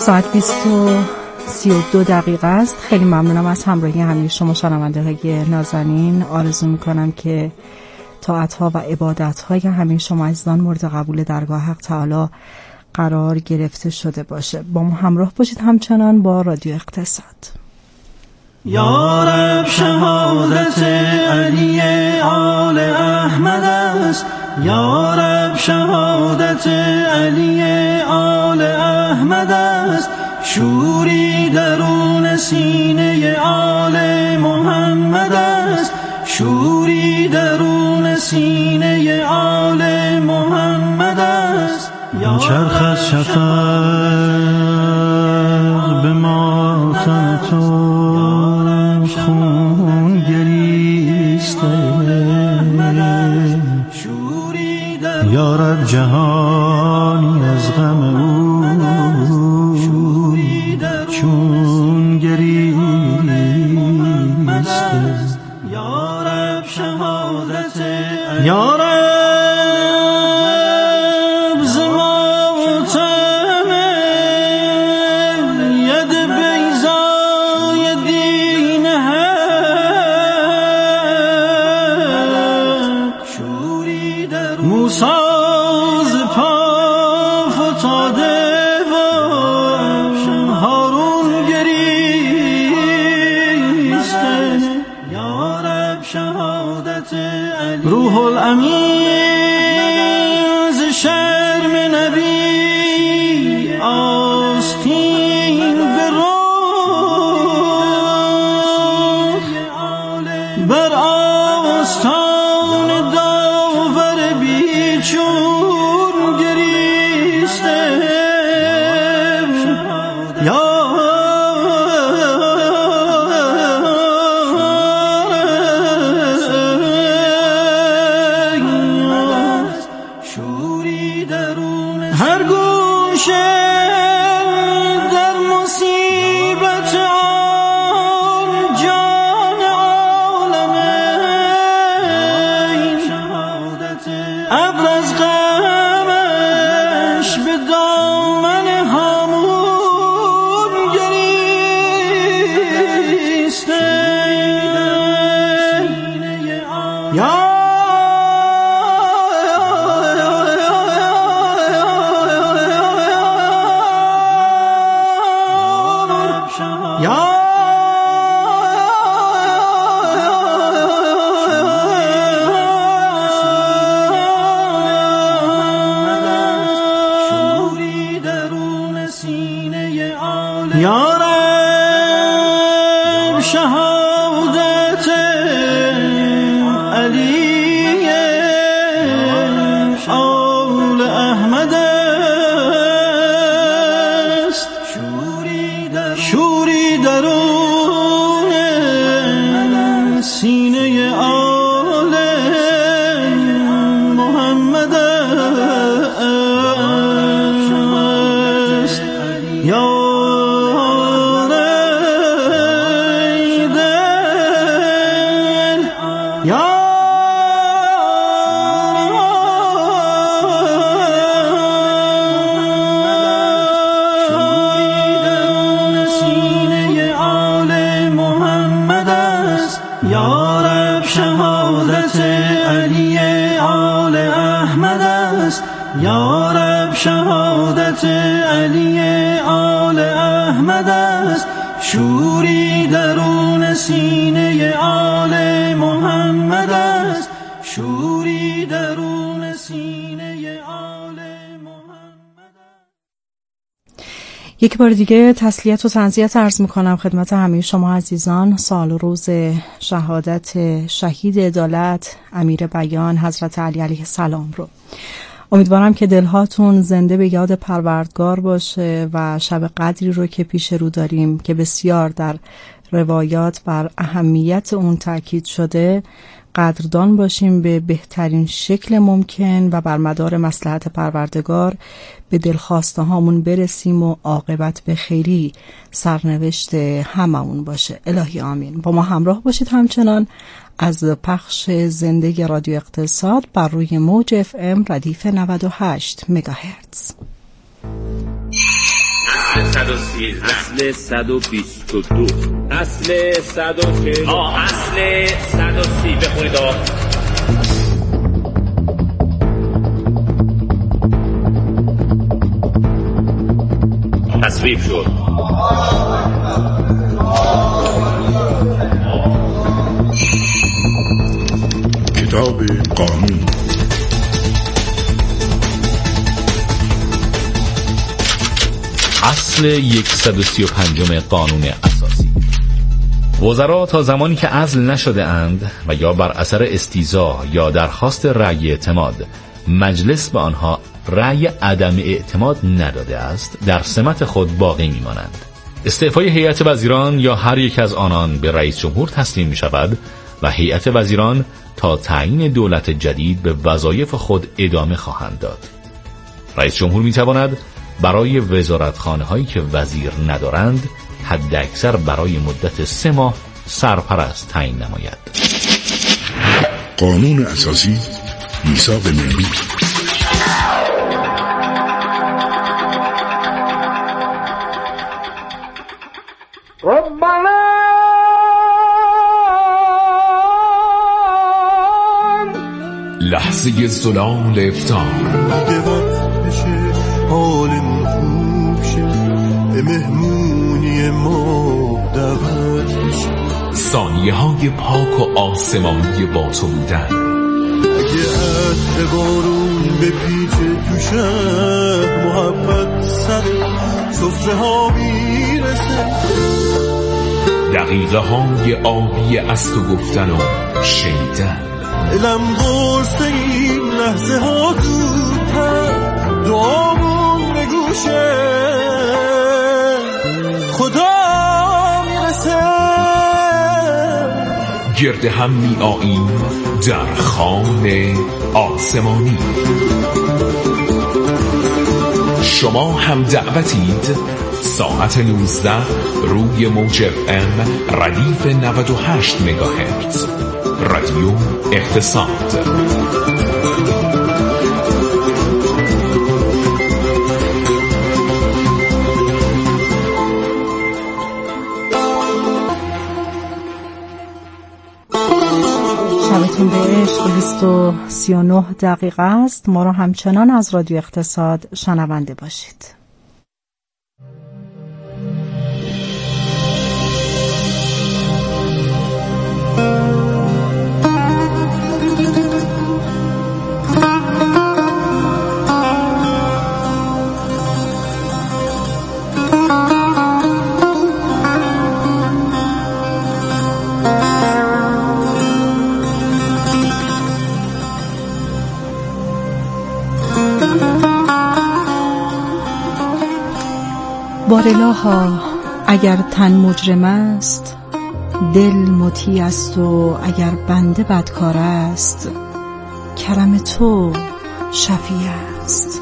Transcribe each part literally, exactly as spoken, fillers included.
ساعت بیست و سی و دو دقیقه است. خیلی ممنونم از همراهی همه شما شنونده های نازنین. آرزو میکنم که طاعت‌ها و عبادت‌های همه شما عزیزان مورد قبول درگاه حق تعالی قرار گرفته شده باشه. با ما همراه باشید همچنان با رادیو اقتصاد. یا رب شهادت علی آل احمد است، یا رب شهادت علی آل احمد است، شوری درون سینه آل محمد است، شوری درون سینه آل محمد است. یا چرخ از شفق به ماتم تو خون گریسته، یا رب جهانی از غم او چون گریسته. یا رب شهادت یا رب روح الامین ز شرم نبی آستین به رخ، بر آستان داور بیچون گریسته. یا هر گوشه در مصیبت آن جان عالمه، ابر از غمش به دامن هامون گریسته. یا یا رب شهادت علی آل احمد است، شوری درون سینه آل محمد است. یا یا رب شهادت علی آل احمد است، یا رب شهادت علی آل احمد است، شوری درون سینه آل محمد است، شوری درون سینه آل محمد است. یک بار دیگه تسلیت و تعزیت عرض میکنم خدمت همه شما عزیزان. سال و روز شهادت شهید عدالت امیر بیان حضرت علی علیه السلام رو. امیدوارم که دلهاتون زنده به یاد پروردگار باشه و شب قدری رو که پیش رو داریم که بسیار در روایات بر اهمیت اون تاکید شده قدردان باشیم به بهترین شکل ممکن و بر مدار مصلحت پروردگار به دلخواسته هامون برسیم و عاقبت به خیری سرنوشت هممون باشه. الهی آمین. با ما همراه باشید همچنان از پخش زنده رادیو اقتصاد بر روی موج اف ام ردیف نود و هشت مگاهرتز. صد و سیزده اصل صد و بیست و دو اصل صد و چهل آه اصل صد و سی بخونید آقا. تصویب شد. کتاب قانون. اصل صد و سی و پنج قانون اساسی. وزرا تا زمانی که عزل نشده اند و یا بر اثر استیضاح یا درخواست رأی اعتماد مجلس به آنها رأی عدم اعتماد نداده است، در سمت خود باقی میمانند. استعفای هیئت وزیران یا هر یک از آنان به رئیس جمهور تسلیم می شود و هیئت وزیران تا تعیین دولت جدید به وظایف خود ادامه خواهند داد. رئیس جمهور می تواند برای وزارتخانه هایی که وزیر ندارند حد اکثر برای مدت سه ماه سرپرست تعیین نماید. قانون اساسی، میثاق ملی. ربنا لحظه زلال افطار، حالمون خوب شه، به مهمونی ما دعوت بشه، ثانیه های پاک و آسمانی با تو بودن. اگه عطر بارون به پیچ تو شهر، محبت سر سفره ها میرسه، دقیقه های آبی از تو گفتن و شنیدن. دلم قرصه این لحظه ها زودتر، دعامون به گوشه خدا میرسه، گرد هم می آییم در خانه آسمانی. شما هم دعوتید. ساعت نوزده روی موج اف ام ردیف نود و هشت مگاهرتز رادیو اقتصاد. شبتون به عشق. بیست و سی و نه دقیقه است. ما رو همچنان از رادیو اقتصاد شنونده باشید. بارالها اگر تن مجرم است، دل مطیع است و اگر بنده بدکار است، کرم تو شفیع است.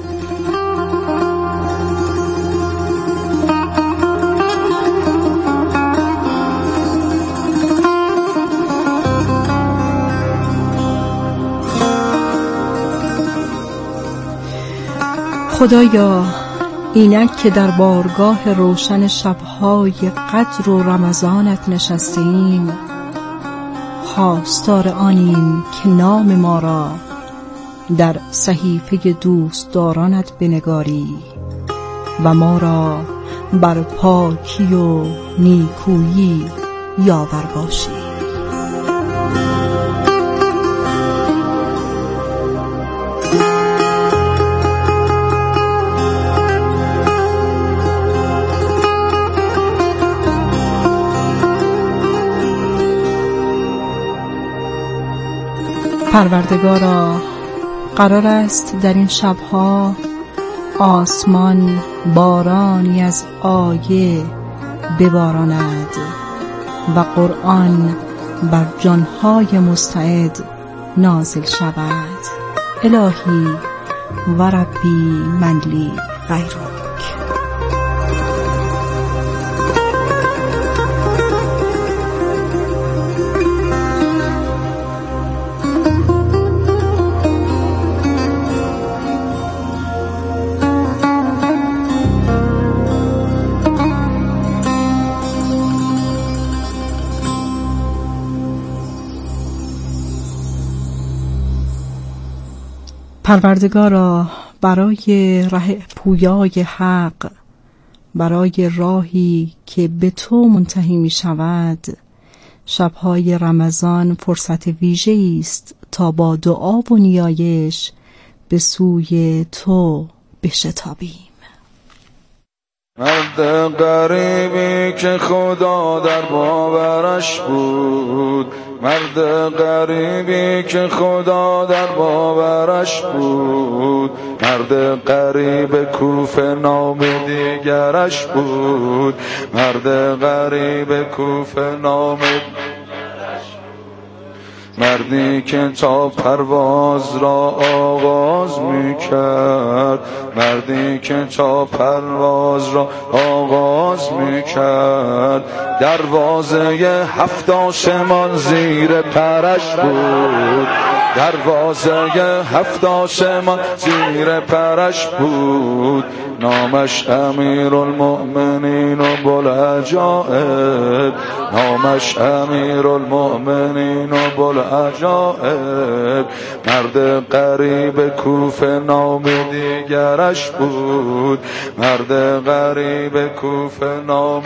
خدایا اینک که در بارگاه روشن شبهای قدر و رمضانت نشستیم، خواستار آنیم که نام ما را در صحیفه دوستدارانت بنگاری و ما را بر پاکی و نیکویی یاور باشی. پروردگارا، قرار است در این شبها آسمان بارانی از آیه بباراند و قرآن بر جانهای مستعد نازل شود. الهی و ربی من لی غیرک. پروردگارا برای ره پویای حق، برای راهی که به تو منتهی می شود، شبهای رمضان فرصت ویژه‌ای است تا با دعا و نیایش به سوی تو بشتابیم. مرد غریبی که خدا در باورش بود، مرد غریبی که خدا در باورش بود، مرد غریب کوفه نام دیگرش بود، مرد غریب کوفه نام مردی که تا پرواز را آغاز میکرد، مردی که تا پرواز را آغاز میکرد، دروازه هفت آسمان زیر پرش بود، دروازه هفت آسمان زیر پرش بود، نامش امیرالمؤمنین و بوالعجائب، نامش امیرالمؤمنین و بوالعجائب، مرد غریب کوفه نام دیگرش بود، مرد غریب کوفه نام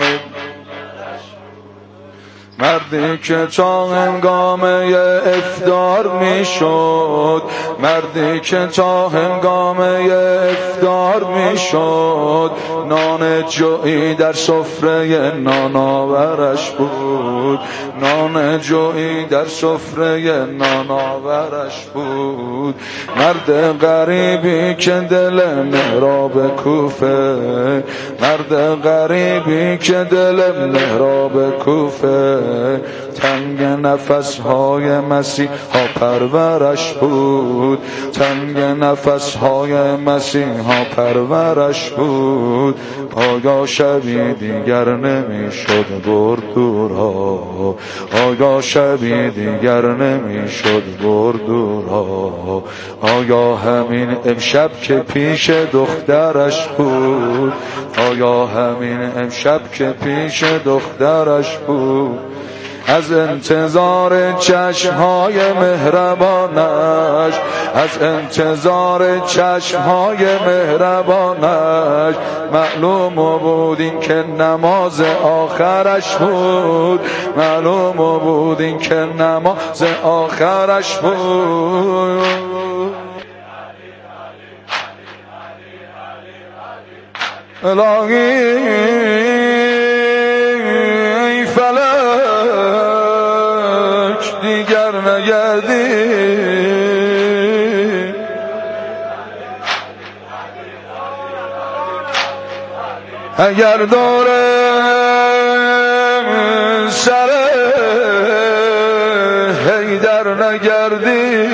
مردی که تا هنگامه افطار می شد، مردی که تا هنگامه افطار می شد، نان جویی در سفره نانآورش بود، نان جویی در سفره نانآورش بود، مرد غریبی که دل محراب کوفه، مرد غریبی که دل محراب کوفه، تنگ نفس‌های مسیحا پرورش بود، تنگ نفس‌های مسیحا پرورش بود، آیا شبی دیگر نمی‌شد برد دورها، آیا شبی دیگر نمی‌شد برد دورها، آیا همین امشب که پیش دخترش بود، آیا همین امشب که پیش دخترش بود، از انتظار چشمهای مهربانش، از انتظار چشمهای مهربانش، معلوم بود این که نماز آخرش بود، معلوم بود این که نماز آخرش بود. الهی دیگر نگردی، اگر دور سر حیدر نگردی،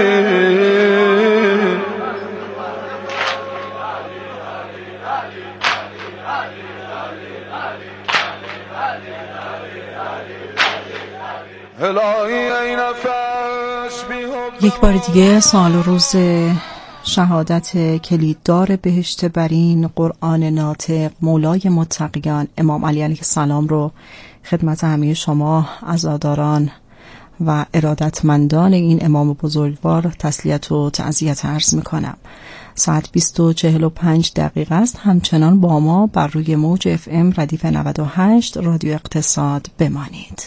یک بار دیگه سال و روز شهادت کلیددار بهشت برین قرآن ناطق مولای متقیان امام علی علیه السلام رو خدمت همه شما عزاداران و ارادتمندان این امام بزرگوار تسلیت و تعزیت عرض میکنم. ساعت بیست و چهل و پنج دقیقه است. همچنان با ما بر روی موج اف ام ردیف نود و هشت رادیو اقتصاد بمانید.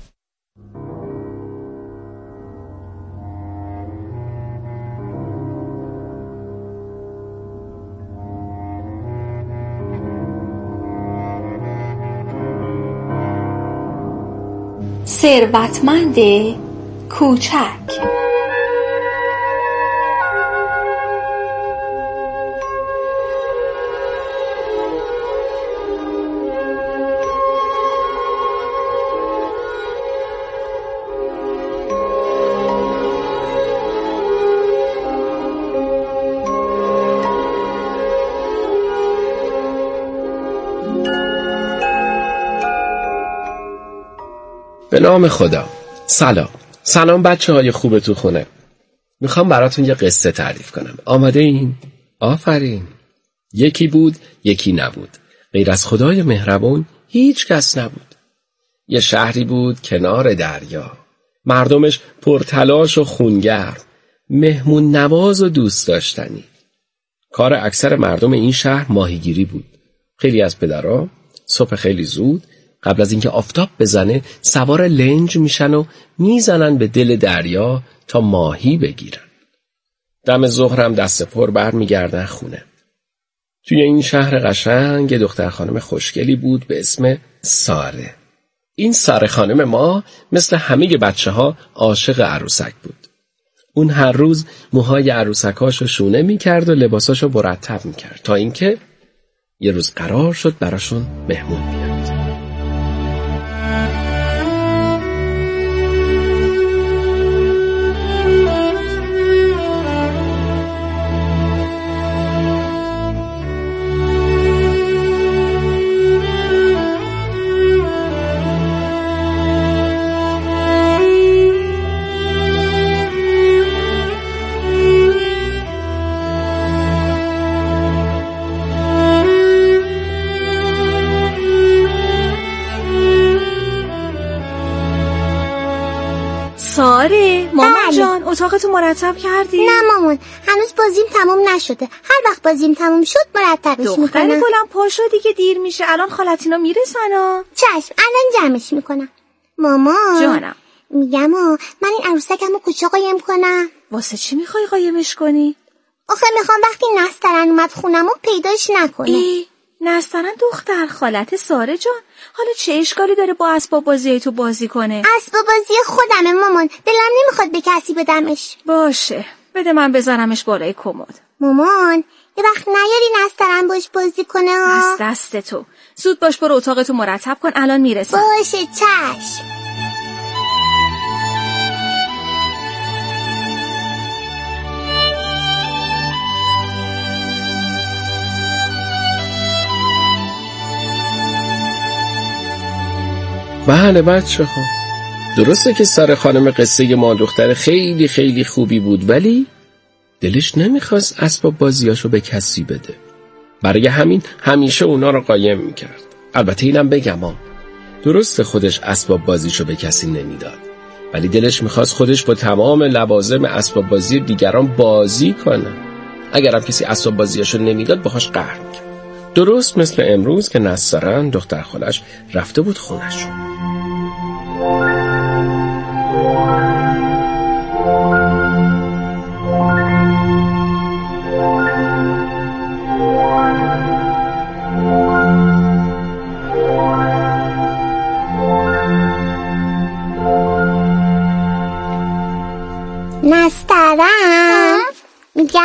ثروتمند کوچک. به نام خدا. سلام سلام بچه های خوب تو خونه. میخوام براتون یه قصه تعریف کنم. آماده این؟ آفرین. یکی بود یکی نبود، غیر از خدای مهربون هیچ کس نبود. یه شهری بود کنار دریا، مردمش پرتلاش و خونگرم، مهمون نواز و دوست داشتنی. کار اکثر مردم این شهر ماهیگیری بود. خیلی از پدرها صبح خیلی زود قبل از اینکه آفتاب بزنه سوار لنج میشن و میزنن به دل دریا تا ماهی بگیرن. دم ظهر هم دست پر بر میگردن خونه. توی این شهر قشنگ دختر خانم خوشگلی بود به اسم ساره. این ساره خانم ما مثل همه بچه ها عاشق عروسک بود. اون هر روز موهای عروسکاشو شونه میکرد و لباساشو مرتب میکرد تا اینکه یه روز قرار شد براشون مهمون بیاد. ساره، مامان جان اتاقتو مرتب کردی؟ نه مامان، هنوز بازیم تموم نشده. هر وقت بازیم تموم شد مرتبش میکنم. دختر گلم پاشو دیگه، دیر میشه. الان خالتینا میرسن. چشم، الان جمعش میکنم. مامان جانم، میگم آ من این عروسکمو کجا قایم کنم؟ واسه چی میخوای قایمش کنی؟ آخه میخوام وقتی نسترن اومد خونمو پیداش نکنه. ای نسترن دختر خالت ساره جان، حالا چه اشکالی داره با اسباب بازی تو بازی کنه؟ اسباب بازی خودمه مامان، دلم نمیخواد به کسی بدمش. باشه بده من بذارمش بالای کمد. مامان یه وقت نیاری نسترن باش بازی کنه ها. از دست تو. زود باش برو اتاقتو مرتب کن، الان میرسم. باشه چشم. بله بچه ها، درسته که ساره خانم قصه ما دختر خیلی خیلی خوبی بود، ولی دلش نمیخواست اسباب بازیاشو به کسی بده. برای همین همیشه اونا رو قایم میکرد. البته اینم بگم ها، درسته خودش اسباب بازیشو به کسی نمیداد، ولی دلش میخواست خودش با تمام لوازم اسباب بازی دیگران بازی کنه. اگرم کسی اسباب بازیاشو نمیداد باهاش قهر میکرد. درست مثل امروز که نسترن دختر خالش رفته بود خونش. نسترن میگم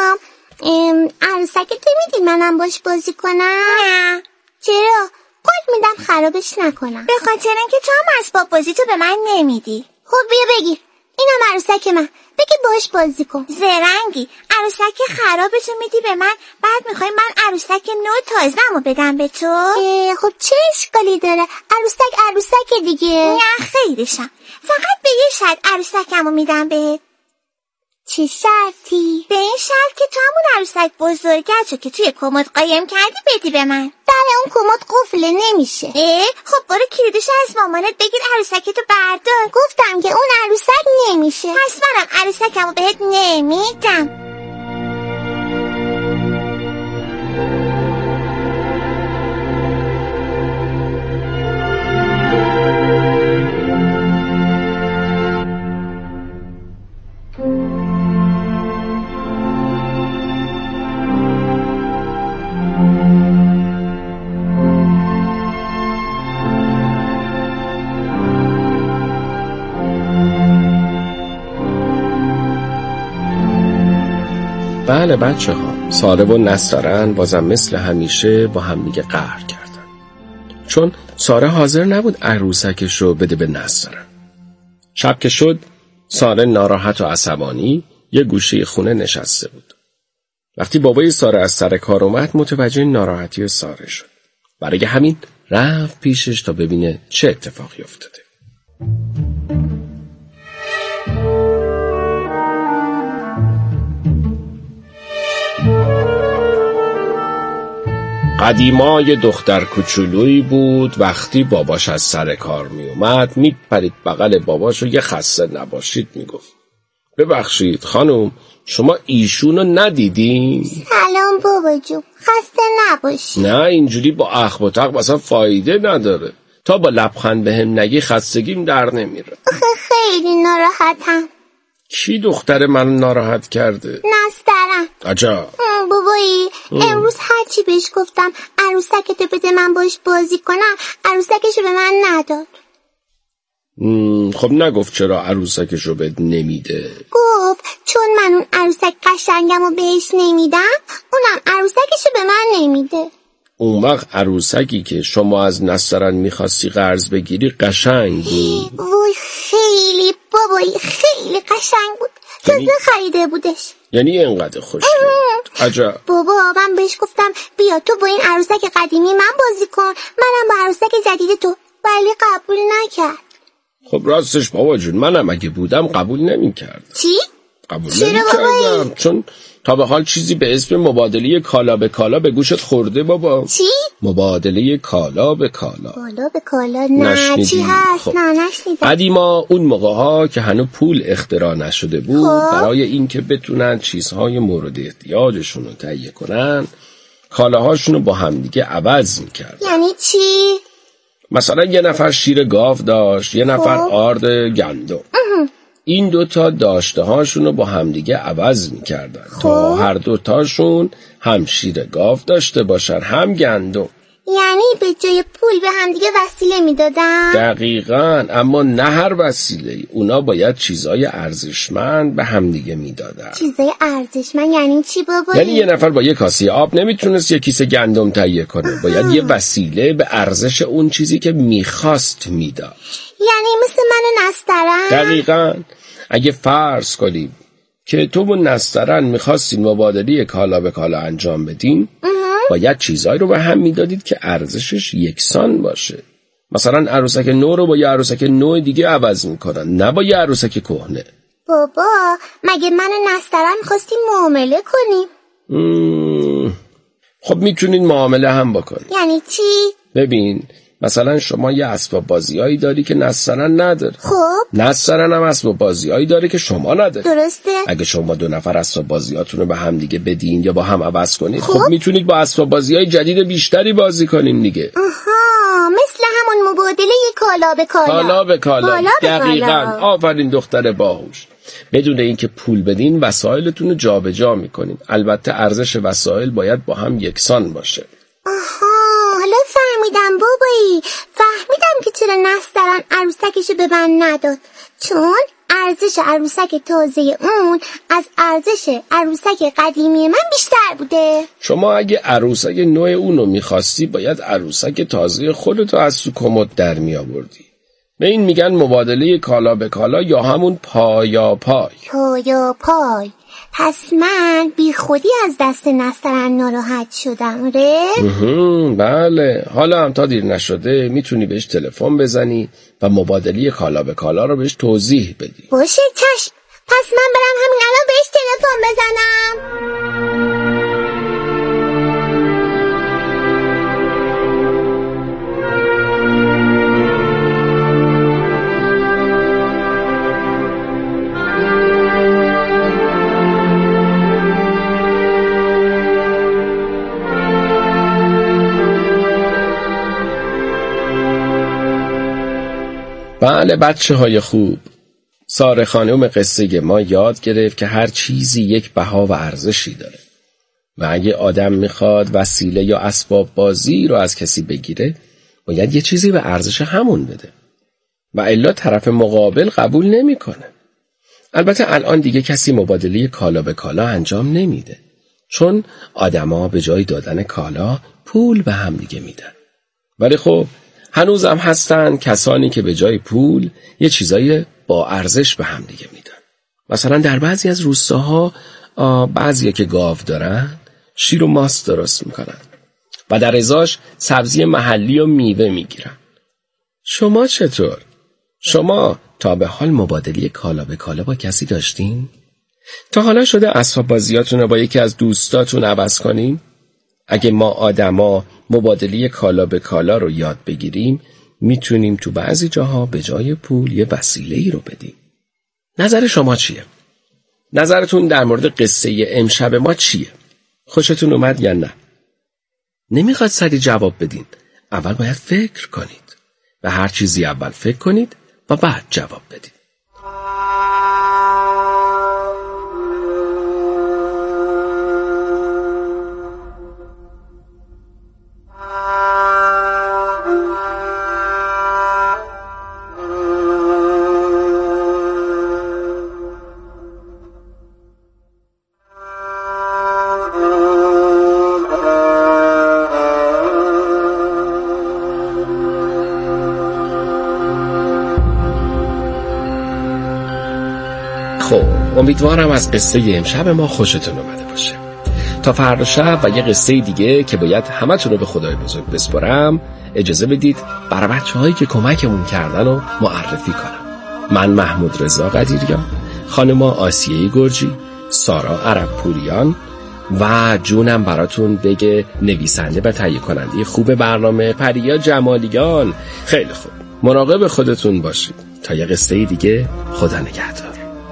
عروسک تو میدی منم باش بازی کنم؟ نه. چرا؟ قول میدم خرابش نکنم. به خاطر اینکه تو هم اسباب بازی تو به من نمیدی. خب بیا بگیر، اینم عروسک من، بگی باش بازی کن. زرنگی، عروسک خرابتو میدی به من، بعد میخوای من عروسک نو تازه‌مو بدم به تو؟ خب چه اشکالی داره؟ عروسک عروسک دیگه. نه خیرشم، فقط به یه شرط عروسکمو میدم بهت. چه شرطی؟ به این شرط که تو همون عروسک بزرگتو که توی کمد قایم کردی بدی به من. بله اون کمد قفله نمیشه. اه خب برو کلیدش از مامانت بگیر عروسکتو بردار. گفتم که اون عروسک نمیشه. پس منم عروسکمو بهت نمیدم. بله بچه ها، ساره و نسترن بازم مثل همیشه با هم دیگه قهر کردن، چون ساره حاضر نبود عروسکش رو بده به نسترن. شب که شد ساره ناراحت و عصبانی یه گوشه خونه نشسته بود. وقتی بابای ساره از سر کار اومد متوجه ناراحتی ساره شد. برای همین رفت پیشش تا ببینه چه اتفاقی افتاده. قدیما یه دختر کوچولویی بود، وقتی باباش از سر کار می اومد می پرید بغل باباش و یه خسته نباشید می گفت. ببخشید خانم، شما ایشونو ندیدین؟ سلام بابا جون، خسته نباشی. نه اینجوری با اخم و تق مثلا فایده نداره. تا با لبخند به هم نگی خستگیم در نمیره. آخه خیلی ناراحتم. کی دختر من ناراحت کرده؟ نسترن. عجب. بابایی امروز هرچی بهش گفتم عروسکتو بده من باش بازی کنم، عروسکشو به من نداد. خب نگفت چرا عروسکشو بهت نمیده؟ گفت چون من اون عروسک قشنگمو بهش نمیدم، اونم عروسکشو به من نمیده. اون وقت عروسکی که شما از نسترن میخواستی قرض بگیری قشنگ بود؟ وای خیلی بابایی خیلی قشنگ بود. تازه یعنی... خریده بودش. یعنی اینقدر خوشگل بود. عجب. بابا من بهش گفتم بیا تو با این عروسک قدیمی من بازی کن، منم با عروسک جدید تو، ولی قبول نکرد. خب راستش بابا جون منم اگه بودم قبول نمیکردم. چی؟ قبول نمیکردم چون تا به حال چیزی به اسم مبادله کالا به کالا به گوشت خورده بابا. چی؟ مبادله کالا به کالا. کالا به کالا نه چی هست؟ خب. نه نشنیدم. قدیما اون موقع ها که هنوز پول اختراع نشده بود خب. برای اینکه بتونن چیزهای مورد احتیاجشون رو تهیه کنن کالاهاشون رو با همدیگه عوض میکردن. یعنی چی؟ مثلا یه نفر شیر گاو داشت، یه نفر خب. آرد گندم. این دوتا داشته هاشون رو با همدیگه عوض میکردن خب. تا هر دوتاشون هم شیر گاو داشته باشن هم گندم. یعنی به جای پول به همدیگه وسیله میدادن؟ دقیقاً، اما نه هر وسیله، اونا باید چیزای ارزشمند به همدیگه میدادن. چیزای ارزشمند یعنی چی بابا؟ یعنی یه نفر با یه کاسه آب نمیتونست یه کیسه گندم تهیه کنه. باید آه. یه وسیله به ارزش اون چیزی که میخواست میداد. یعنی مثل من نسترن؟ دقیقاً. اگه فرض کنیم که تو و نسترن میخواستین مبادله کالا به کالا انجام بدین باید چیزایی رو به هم میدادید که ارزشش یکسان باشه. مثلا عروسک نو رو با یه عروسک نو دیگه عوض میکنن، نه با یه عروسک کهنه. بابا مگه من و نسترن میخواستیم معامله کنیم؟ مم. خب میتونین معامله هم بکنین. یعنی چی؟ ببین مثلا شما یه اسباب بازیایی داری که نسترن نداره. خب نسترن هم اسباب بازیایی داره که شما نداری. درسته. اگه شما دو نفر اسباب بازیاتون رو به هم دیگه بدین یا با هم عوض کنید خب, خب میتونید با اسباب بازیای جدید بیشتری بازی کنین دیگه. آها مثل همون مبادله کالا به کالا. کالا به کالا. دقیقاً. آفرین دختر باهوش. بدون اینکه پول بدین وسایلتون رو جابجا میکنین. البته ارزش وسایل باید با هم یکسان باشه. آها حالا فهمیدم بابایی، فهمیدم که چرا نسترن عروسکشو به من نداد، چون ارزش عروسک تازه اون از ارزش عروسک قدیمی من بیشتر بوده. شما اگه عروسک نوع اونو میخواستی باید عروسک تازه خودتو از تو کمد در میآوردی. به این میگن مبادله کالا به کالا یا همون پایا پای. پایا پای. پس من بی خودی از دست نسترن ناراحت شدم ره؟ بله. حالا هم تا دیر نشده میتونی بهش تلفن بزنی و مبادله کالا به کالا رو بهش توضیح بدی. باشه چشم. پس من برم همین الان بهش تلفن بزنم. بله بچه های خوب، ساره خانم قصه ما یاد گرفت که هر چیزی یک بها و ارزشی داره و اگه آدم میخواد وسیله یا اسباب بازی رو از کسی بگیره باید یه چیزی به ارزش همون بده و الا طرف مقابل قبول نمیکنه. البته الان دیگه کسی مبادله کالا به کالا انجام نمیده چون آدما به جای دادن کالا پول به هم دیگه میدن. ولی خب هنوز هم هستن کسانی که به جای پول یه چیزای با ارزش به هم دیگه میدن. مثلا در بعضی از روستاها بعضیا که گاو دارن شیر و ماست درست میکنن و در ازاش سبزی محلی و میوه میگیرن. شما چطور؟ شما تا به حال مبادله کالا به کالا با کسی داشتین؟ تا حالا شده اسباب بازیاتون رو با یکی از دوستاتون عوض کنین؟ اگه ما آدما مبادله کالا به کالا رو یاد بگیریم میتونیم تو بعضی جاها به جای پول یه وسیله‌ای رو بدیم. نظر شما چیه؟ نظرتون در مورد قصه امشب ما چیه؟ خوشتون اومد یا نه؟ نمیخواد سریع جواب بدین. اول باید فکر کنید. به هر چیزی اول فکر کنید و بعد جواب بدید. خب امیدوارم از قصه امشب ما خوشتون اومده باشه. تا فردا شب و یه قصه دیگه که باید همتون رو به خدای بزرگ بسپارم، اجازه بدید برای بچه‌هایی که کمکمون کردن رو معرفی کنم. من محمود رضا قدیریان، خانما آسیه گرجی، سارا عربپوریان و جونم براتون بگه نویسنده و تهیه کننده خوب برنامه پریا جمالیان. خیلی خوب، مراقب خودتون باشید. تا یه قصه دیگه، خدا نگهدار.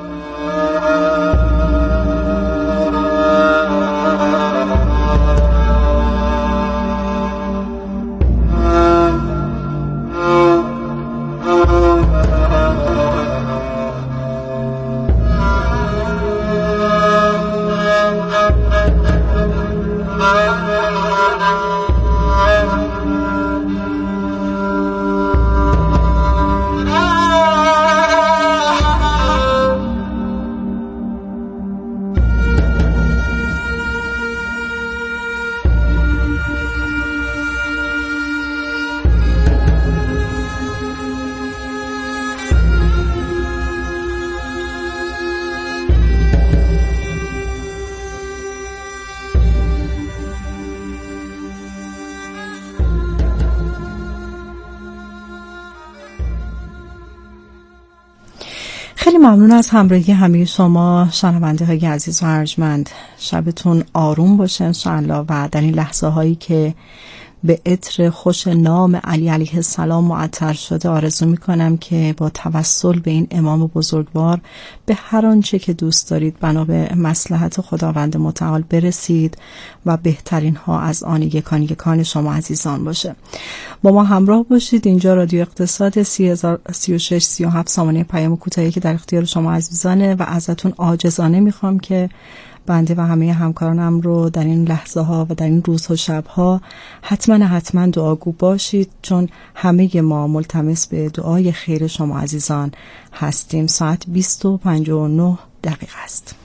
خیلی ممنون از همراهی همه شما شنونده های عزیز و ارجمند. شبتون آروم باشه انشاءالله و در این لحظه هایی که به عطر خوش نام علی علیه السلام معطر شده آرزو می کنم که با توسل به این امام بزرگوار به هر آنچه که دوست دارید بنا به مصلحت خداوند متعال برسید و بهترین ها از آن یکان یکان شما عزیزان باشه. با ما همراه باشید. اینجا رادیو اقتصاد سی و شش سی و هفت سامانه پیام کوتاهی که در اختیار شما عزیزانه و ازتون عاجزانه میخوام که بنده و همه همکارانم رو در این لحظه ها و در این روزها و شبها حتما حتما دعاگو باشید، چون همه ما ملتمس به دعای خیر شما عزیزان هستیم. ساعت بیست و پنجاه و نه دقیقه است.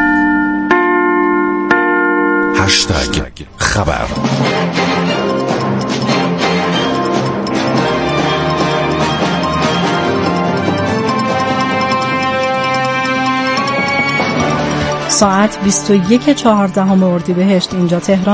هشتگ خبر. ساعت بیست و یک چهاردهم اردیبهشت اینجا تهران.